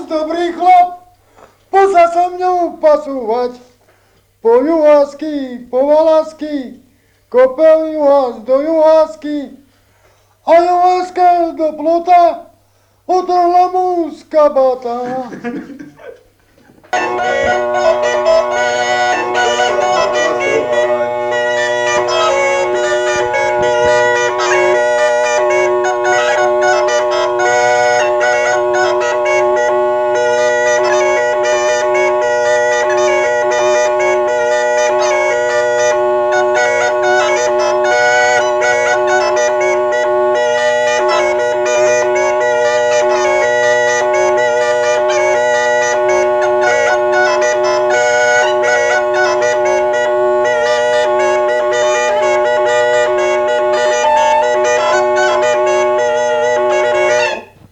dobrý chlap, poza sa mňou pasúvať. Po juhásky, po valásky, kopel juhás do juhásky. A juháska do plota, utrhla mu z kabáta.